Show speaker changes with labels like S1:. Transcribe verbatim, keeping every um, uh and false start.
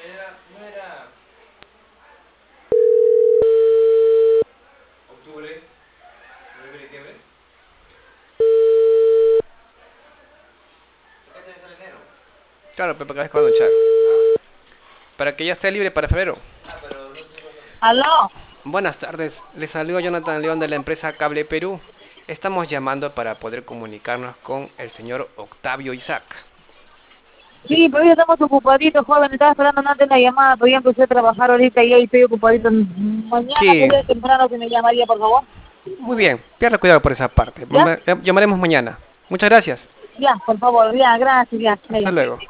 S1: era, no era octubre, noviembre, diciembre. Acá debe ser enero.
S2: Claro, pero para que cuando echar. Para que ya esté libre para febrero.
S1: Ah, pero no sé cuándo.
S3: Aló.
S2: Buenas tardes, les saludo Jonathan León de la empresa Cable Perú. Estamos llamando para poder comunicarnos con el señor Octavio Isaac.
S3: Sí, pero ya estamos ocupaditos, joven. Estaba esperando antes la llamada. Pero ya empecé a trabajar ahorita y ahí estoy ocupadito. Mañana
S2: Sí,
S3: sería temprano que me llamaría, por favor.
S2: muy bien, pierda cuidado por esa parte.
S3: ¿Ya?
S2: Llamaremos mañana. Muchas gracias.
S3: Ya, por favor. Ya, gracias. Ya,
S2: Hasta
S3: ya.
S2: luego.